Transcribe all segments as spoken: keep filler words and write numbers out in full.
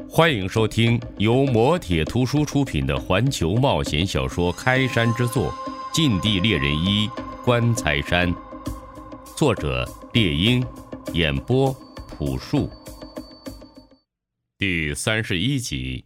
欢迎收听由磨铁图书出品的环球冒险小说《开山之作：禁地猎人一棺材山》，作者猎鹰，演播朴树。第三十一集。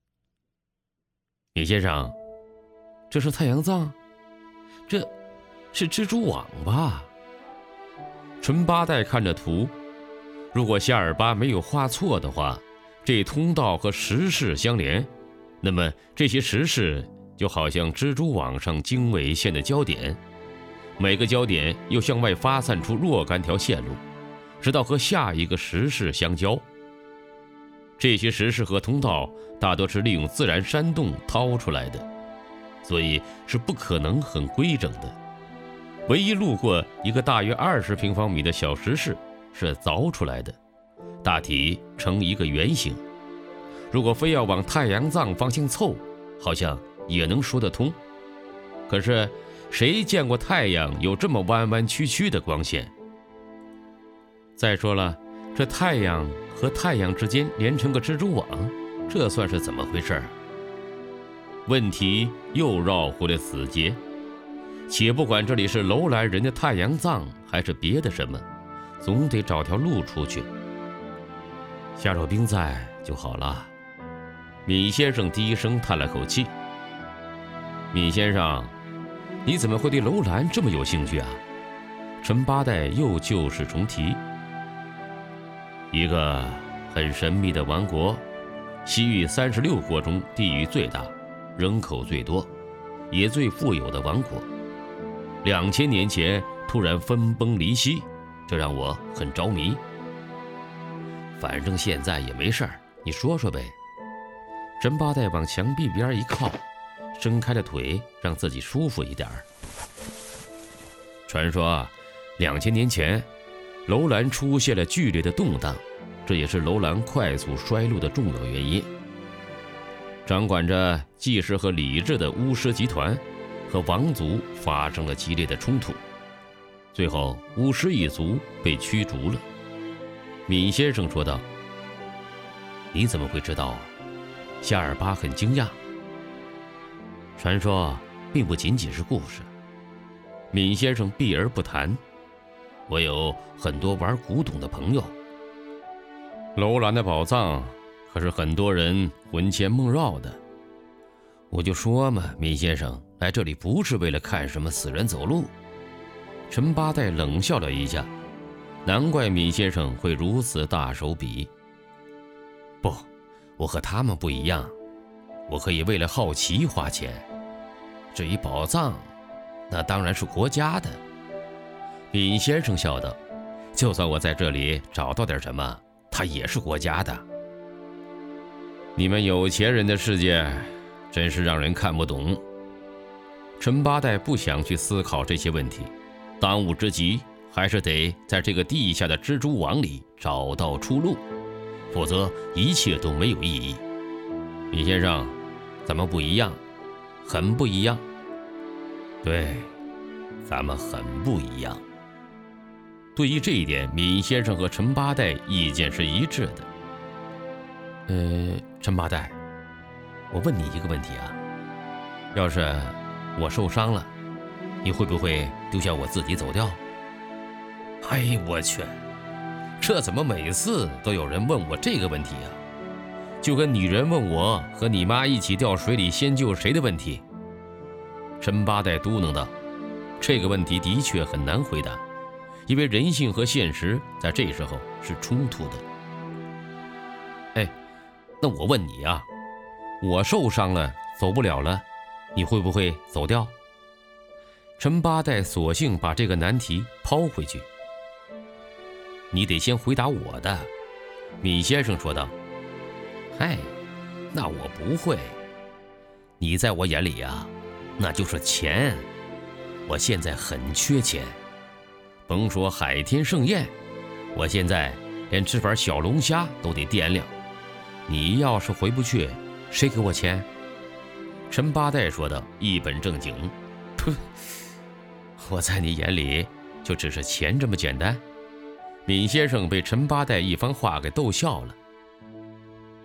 李先生，这是太阳藏？这是蜘蛛网吧？纯八代看着图，如果夏尔巴没有画错的话，这通道和石室相连，那么这些石室就好像蜘蛛网上经纬线的焦点，每个焦点又向外发散出若干条线路，直到和下一个石室相交。这些石室和通道大多是利用自然山洞掏出来的，所以是不可能很规整的。唯一路过一个大约二十平方米的小石室是凿出来的，大体呈一个圆形。如果非要往太阳藏方向凑，好像也能说得通。可是谁见过太阳有这么弯弯曲曲的光线？再说了，这太阳和太阳之间连成个蜘蛛网，这算是怎么回事？问题又绕回了死结。且不管这里是楼兰人的太阳藏还是别的什么，总得找条路出去。夏若冰在就好了。闵先生低声叹了口气。闵先生，你怎么会对楼兰这么有兴趣啊？陈八代又旧事重提。一个很神秘的王国，西域三十六国中地域最大，人口最多，也最富有的王国。两千年前突然分崩离析，这让我很着迷。反正现在也没事儿，你说说呗。陈八代往墙壁边一靠，伸开了腿，让自己舒服一点儿。传说两千年前楼兰出现了剧烈的动荡，这也是楼兰快速衰落的重要原因。掌管着祭祀和礼制的巫师集团和王族发生了激烈的冲突，最后巫师一族被驱逐了。闵先生说道：你怎么会知道？夏尔巴很惊讶。传说并不仅仅是故事。闵先生避而不谈。我有很多玩古董的朋友，楼兰的宝藏可是很多人魂牵梦绕的。我就说嘛，闵先生来这里不是为了看什么死人走路。陈八代冷笑了一下，难怪闵先生会如此大手笔。不，我和他们不一样，我可以为了好奇花钱。至于宝藏，那当然是国家的。闵先生笑道，就算我在这里找到点什么，它也是国家的。你们有钱人的世界真是让人看不懂。陈八代不想去思考这些问题，当务之急还是得在这个地下的蜘蛛网里找到出路，否则一切都没有意义。闵先生，咱们不一样，很不一样。对，咱们很不一样。对于这一点，闵先生和陈八代意见是一致的。呃，陈八代，我问你一个问题啊，要是我受伤了，你会不会丢下我自己走掉？哎呦我去，这怎么每次都有人问我这个问题啊？就跟女人问我和你妈一起掉水里先救谁的问题。陈八代嘟囔道，这个问题的确很难回答，因为人性和现实在这时候是冲突的。哎，那我问你啊，我受伤了，走不了了，你会不会走掉？陈八代索性把这个难题抛回去。你得先回答我的，闵先生说道。嗨，那我不会。你在我眼里啊，那就是钱。我现在很缺钱，甭说海天盛宴，我现在连吃盘小龙虾都得掂量。你要是回不去，谁给我钱？陈八代说道，一本正经。噗，我在你眼里就只是钱这么简单？闵先生被陈八代一番话给逗笑了。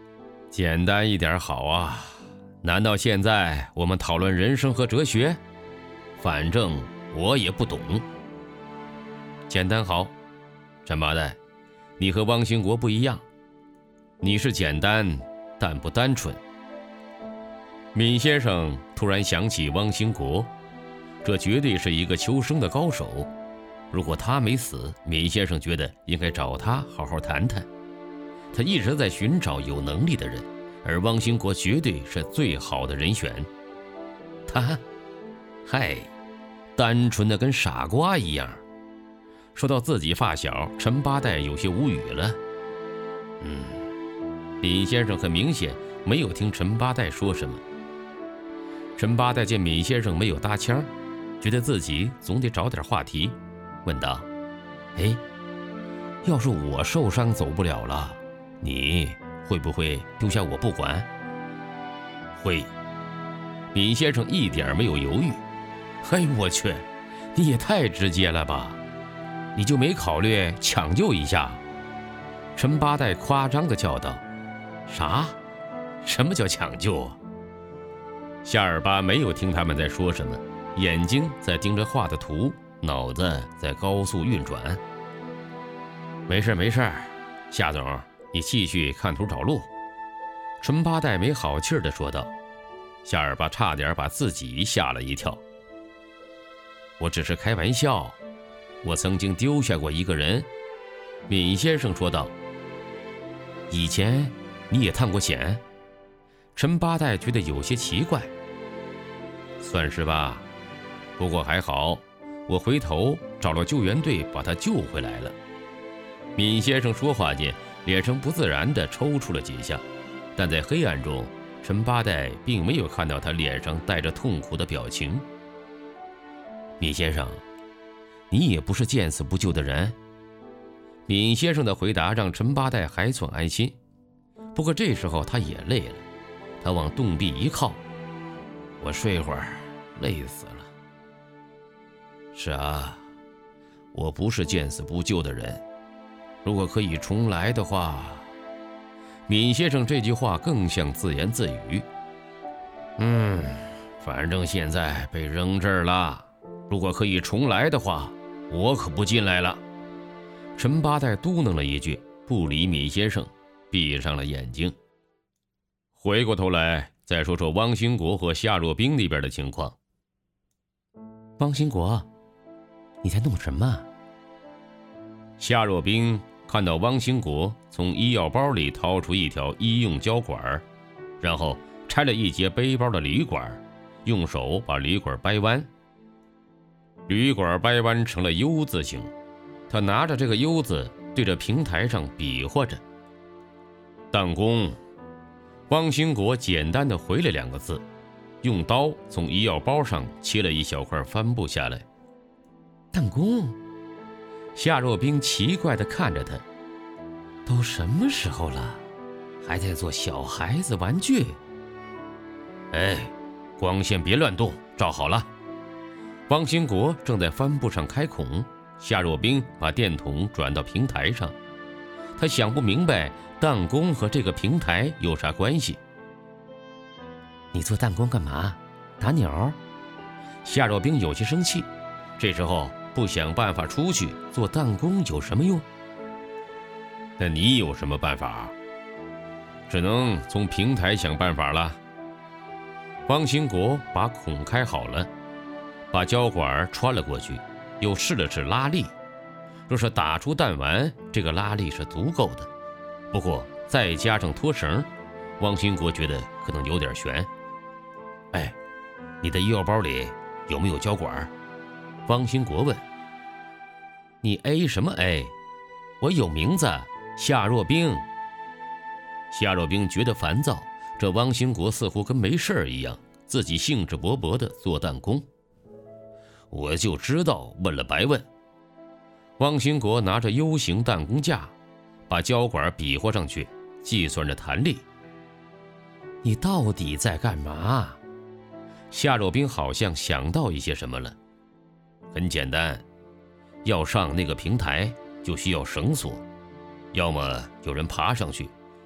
简单一点好啊，难道现在我们讨论人生和哲学？反正我也不懂。简单好，陈八代，你和汪兴国不一样，你是简单但不单纯。闵先生突然想起汪兴国，这绝对是一个求生的高手。如果他没死，闵先生觉得应该找他好好谈谈。他一直在寻找有能力的人，而汪兴国绝对是最好的人选。他，嗨，单纯的跟傻瓜一样。说到自己发小，陈八代有些无语了。嗯，闵先生很明显没有听陈八代说什么。陈八代见闵先生没有搭腔，觉得自己总得找点话题，问道：哎，要是我受伤走不了了，你会不会丢下我不管？会。闵先生一点没有犹豫。嘿，我去，你也太直接了吧，你就没考虑抢救一下？陈八代夸张地叫道。啥？什么叫抢救啊？夏尔巴没有听他们在说什么，眼睛在盯着画的图，脑子在高速运转。没事没事，夏总，你继续看图找路。陈八代没好气地说道。夏尔巴差点把自己吓了一跳。我只是开玩笑，我曾经丢下过一个人。闵先生说道。以前你也探过险？陈八代觉得有些奇怪。算是吧，不过还好，我回头找了救援队把他救回来了。闵先生说话间，脸上不自然地抽搐了几下，但在黑暗中，陈八代并没有看到他脸上带着痛苦的表情。闵先生，你也不是见死不救的人。闵先生的回答让陈八代还算安心，不过这时候他也累了，他往洞壁一靠，我睡会儿，累死了。是啊，我不是见死不救的人，如果可以重来的话。闵先生这句话更像自言自语。嗯，反正现在被扔这儿了，如果可以重来的话，我可不进来了。陈八代嘟囔了一句，不理闵先生，闭上了眼睛。回过头来再说说汪兴国和夏若冰那边的情况。汪兴国，你在弄什么？夏若冰看到汪兴国从医药包里掏出一条医用胶管，然后拆了一节背包的铝管，用手把铝管掰弯。铝管掰弯成了 U 字形，他拿着这个 U 字对着平台上比划着。弹弓。汪兴国简单的回了两个字，用刀从医药包上切了一小块帆布下来。弹弓？夏若冰奇怪地看着他，都什么时候了，还在做小孩子玩具？哎，光线别乱动，照好了。汪兴国正在帆布上开孔，夏若冰把电筒转到平台上。他想不明白弹弓和这个平台有啥关系。你做弹弓干嘛？打鸟？夏若冰有些生气，这时候不想办法出去做弹弓有什么用？那你有什么办法？只能从平台想办法了。汪兴国把孔开好了，把胶管穿了过去，又试了试拉力。若是打出弹丸，这个拉力是足够的。不过再加上拖绳，汪兴国觉得可能有点悬。哎，你的医药包里有没有胶管？汪兴国问。你 A 什么 A？ 我有名字，夏若冰。夏若冰觉得烦躁，这汪兴国似乎跟没事一样，自己兴致勃勃地做弹弓。我就知道问了白问。汪兴国拿着 U 型弹弓架，把胶管比划上去，计算着弹力。你到底在干嘛？夏若冰好像想到一些什么了。很简单，要上那个平台就需要绳索，要么有人爬上去，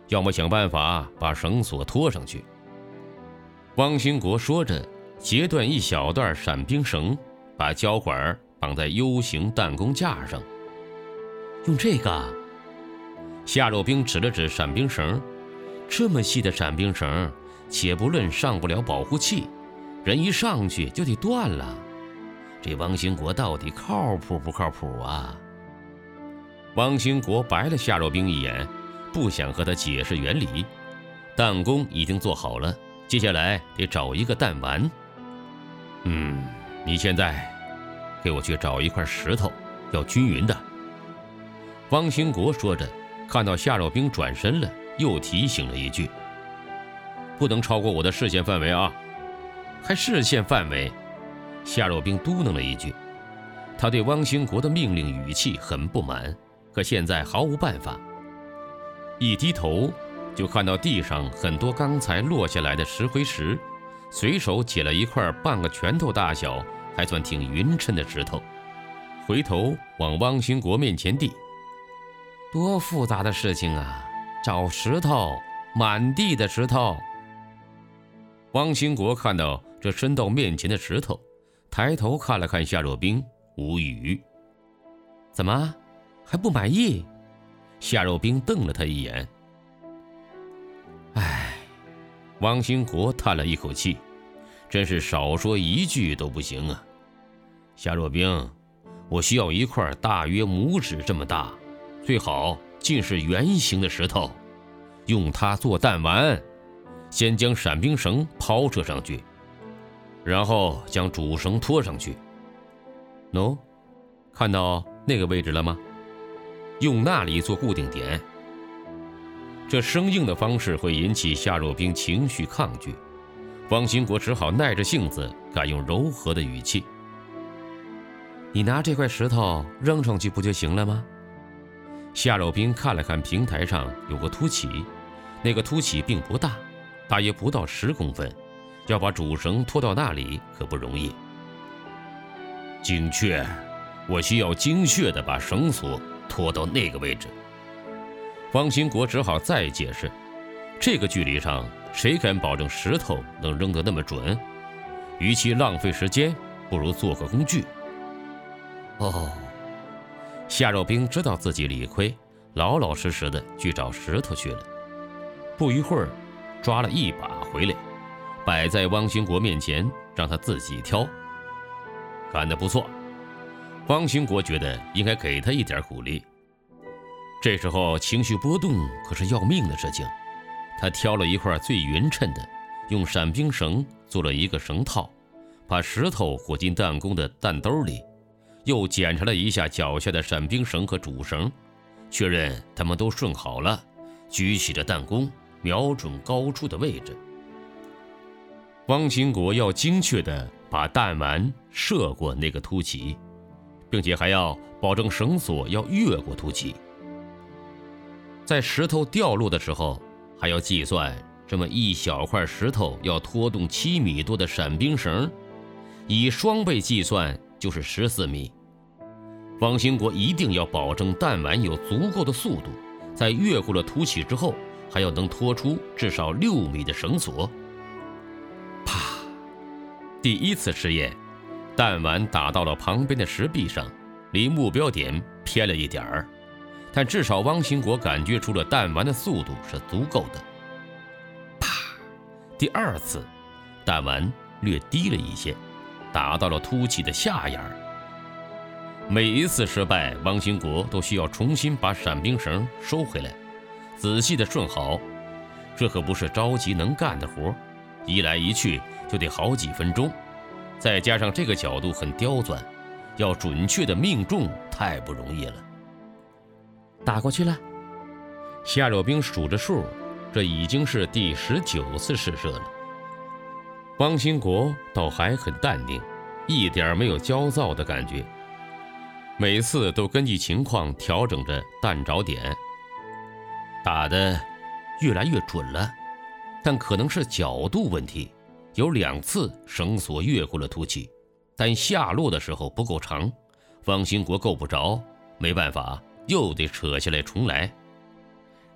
要么想办法把绳索拖上去。汪兴国说着，截断一小段闪兵绳，把胶管绑在 U 型弹弓架上。用这个？夏若冰指了指闪兵绳，这么细的闪兵绳，且不论上不了保护器，人一上去就得断了。这汪兴国到底靠谱不靠谱啊？汪兴国白了夏若冰一眼，不想和他解释原理。弹弓已经做好了，接下来得找一个弹丸。嗯，你现在给我去找一块石头，要均匀的。汪兴国说着，看到夏若冰转身了，又提醒了一句：不能超过我的视线范围啊。还视线范围？夏若冰嘟囔了一句。他对汪兴国的命令语气很不满，可现在毫无办法。一低头就看到地上很多刚才落下来的石灰石，随手捡了一块半个拳头大小还算挺匀称的石头，回头往汪兴国面前递。多复杂的事情啊，找石头，满地的石头。汪兴国看到这伸到面前的石头，抬头看了看夏若冰，无语。怎么还不满意？夏若冰瞪了他一眼。唉，汪兴国叹了一口气，真是少说一句都不行啊。夏若冰，我需要一块大约拇指这么大，最好尽是圆形的石头，用它做弹丸。先将闪兵绳抛射上去，然后将主绳拖上去。喏，看到那个位置了吗？用那里做固定点。这生硬的方式会引起夏若冰情绪抗拒，汪兴国只好耐着性子改用柔和的语气：你拿这块石头扔上去不就行了吗？夏若冰看了看平台上有个凸起，那个凸起并不大，大约不到十公分，要把主绳拖到那里可不容易。精确，我需要精确地把绳索拖到那个位置。汪兴国只好再解释，这个距离上谁敢保证石头能扔得那么准？与其浪费时间，不如做个工具。哦，夏若冰知道自己理亏，老老实实的去找石头去了。不一会儿，抓了一把回来，摆在汪兴国面前，让他自己挑。干得不错，汪兴国觉得应该给他一点鼓励。这时候情绪波动可是要命的事情，他挑了一块最匀称的，用闪兵绳做了一个绳套，把石头裹进弹弓的弹兜里，又检查了一下脚下的闪兵绳和主绳，确认他们都顺好了，举起着弹弓，瞄准高处的位置。汪兴国要精确地把弹丸射过那个凸起，并且还要保证绳索要越过凸起。在石头掉落的时候，还要计算这么一小块石头要拖动七米多的闪兵绳，以双倍计算就是十四米。汪兴国一定要保证弹丸有足够的速度，在越过了凸起之后，还要能拖出至少六米的绳索。啪！第一次试验，弹丸打到了旁边的石壁上，离目标点偏了一点儿，但至少汪兴国感觉出了弹丸的速度是足够的。啪！第二次，弹丸略低了一些，打到了凸起的下沿儿。每一次失败，汪兴国都需要重新把闪兵绳收回来，仔细的顺好。这可不是着急能干的活，一来一去就得好几分钟，再加上这个角度很刁钻，要准确的命中太不容易了。打过去了。夏若冰数着数，这已经是第十九次试射了。汪兴国倒还很淡定，一点没有焦躁的感觉，每次都根据情况调整着弹着点，打得越来越准了，但可能是角度问题，有两次绳索越过了凸起，但下落的时候不够长，汪兴国够不着，没办法，又得扯下来重来。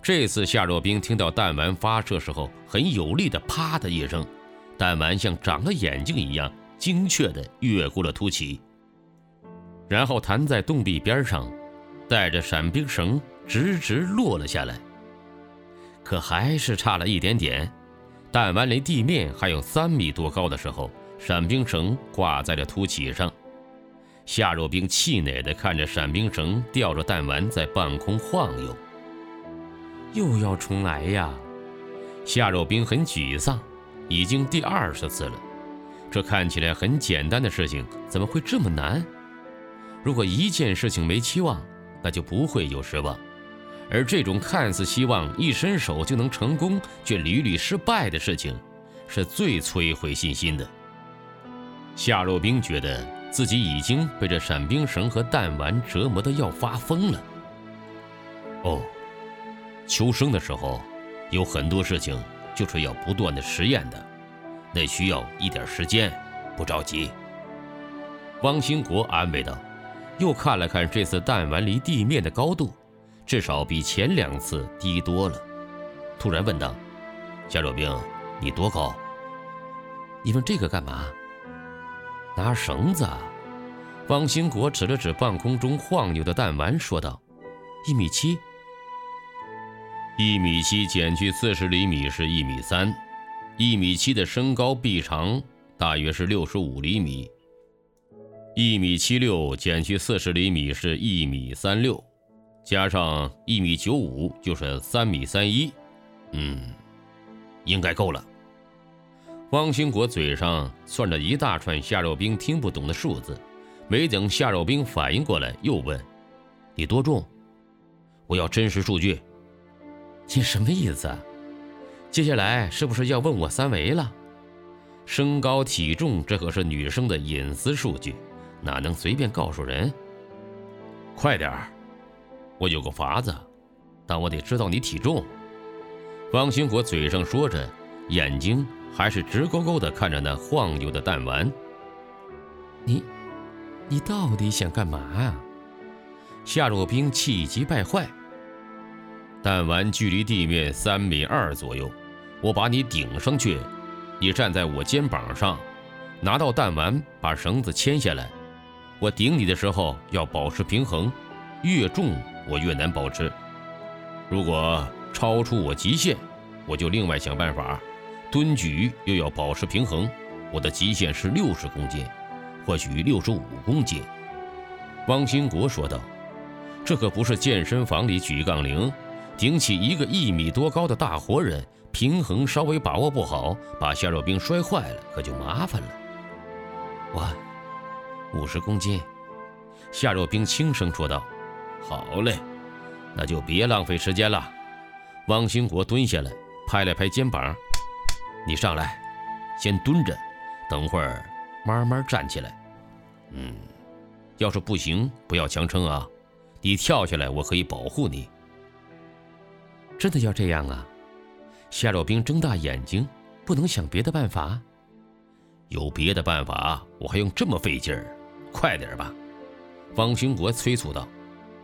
这次夏若冰听到弹丸发射时候很有力的啪的一声，弹丸像长了眼睛一样精确地越过了凸起，然后弹在洞壁边上，带着闪冰绳直直落了下来。可还是差了一点点，弹丸离地面还有三米多高的时候，闪冰绳挂在了凸起上。夏若冰气馁地看着闪冰绳吊着弹丸在半空晃悠。又要重来呀！夏若冰很沮丧，已经第二十次了。这看起来很简单的事情，怎么会这么难？如果一件事情没期望，那就不会有失望。而这种看似希望一伸手就能成功，却屡屡失败的事情，是最摧毁信心的。夏若冰觉得自己已经被这闪冰绳和弹丸折磨得要发疯了。哦，求生的时候，有很多事情就是要不断的实验的，那需要一点时间，不着急。汪兴国安慰道，又看了看这次弹丸离地面的高度，至少比前两次低多了。突然问道：“夏若冰，你多高？”你问这个干嘛？拿绳子啊！汪兴国指了指半空中晃悠的弹丸，说道：“一米七。”一米七减去四十厘米是一米三，一米七的身高臂长大约是六十五厘米，一米七六减去四十厘米是一米三六，加上一米九五就是三米三一，嗯，应该够了。汪兴国嘴上算着一大串夏若冰听不懂的数字，没等夏若冰反应过来，又问：“你多重？我要真实数据。”你什么意思啊？接下来是不是要问我三围了？身高体重这可是女生的隐私数据，哪能随便告诉人？快点儿，我有个法子，但我得知道你体重。汪兴国嘴上说着，眼睛还是直勾勾地看着那晃悠的弹丸。你你到底想干嘛啊？夏若冰气急败坏。弹丸距离地面三米二左右，我把你顶上去，你站在我肩膀上，拿到弹丸，把绳子牵下来。我顶你的时候要保持平衡，越重我越难保持。如果超出我极限，我就另外想办法。蹲举又要保持平衡，我的极限是六十公斤，或许六十五公斤。汪兴国说道：“这可不是健身房里举杠铃。”顶起一个一米多高的大活人，平衡稍微把握不好，把夏若冰摔坏了，可就麻烦了。我五十公斤。夏若冰轻声说道：“好嘞，那就别浪费时间了。”汪兴国蹲下来，拍了拍肩膀：“你上来，先蹲着，等会儿慢慢站起来。嗯，要是不行，不要强撑啊。你跳下来，我可以保护你。”真的要这样啊？夏若冰睁大眼睛，不能想别的办法？有别的办法，我还用这么费劲儿？快点吧！汪兴国催促道。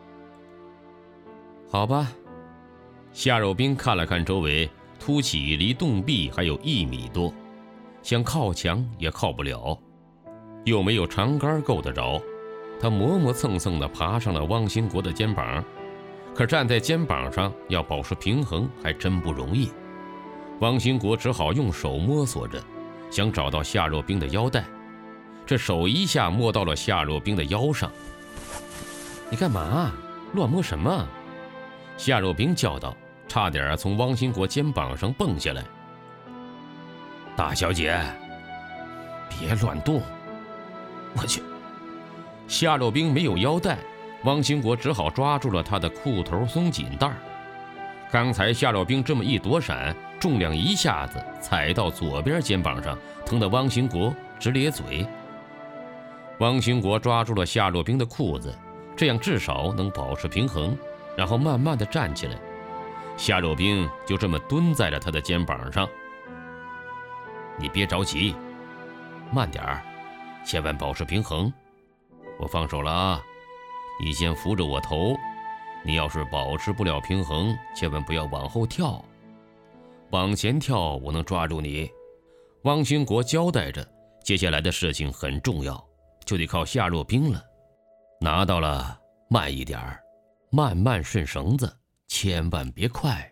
好吧。夏若冰看了看周围，凸起离洞壁还有一米多，想靠墙也靠不了，又没有长杆够得着，他磨磨蹭蹭地爬上了汪兴国的肩膀。可站在肩膀上要保持平衡还真不容易，汪兴国只好用手摸索着，想找到夏若冰的腰带。这手一下摸到了夏若冰的腰上。你干嘛？乱摸什么？夏若冰叫道，差点从汪兴国肩膀上蹦下来。大小姐，别乱动！我去！夏若冰没有腰带。汪兴国只好抓住了他的裤头松紧带。刚才夏若冰这么一躲闪，重量一下子踩到左边肩膀上，疼得汪兴国直咧嘴。汪兴国抓住了夏若冰的裤子，这样至少能保持平衡，然后慢慢地站起来。夏若冰就这么蹲在了他的肩膀上。你别着急，慢点儿，千万保持平衡。我放手了啊！你先扶着我头， 你要是保持不了平衡，千万不要往后跳，往前跳我能抓住你。汪兴国交代着，接下来的事情很重要，就得靠夏洛冰了。拿到了，慢一点儿，慢慢顺绳子，千万别快。